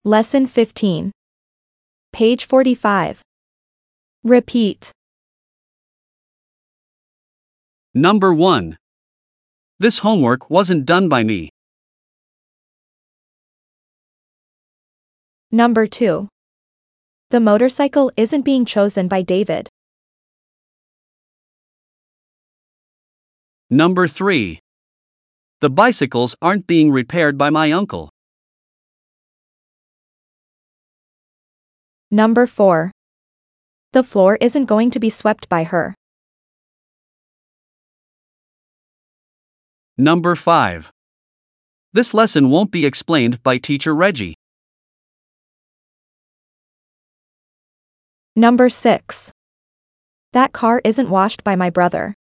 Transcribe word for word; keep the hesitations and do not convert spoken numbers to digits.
Lesson fifteen. Page forty-five. Repeat. Number one. This homework wasn't done by me. Number two. The motorcycle isn't being chosen by David. Number three. The bicycles aren't being repaired by my uncle. Number four. The floor isn't going to be swept by her. Number five. This lesson won't be explained by Teacher Reggie. Number six. That car isn't washed by my brother.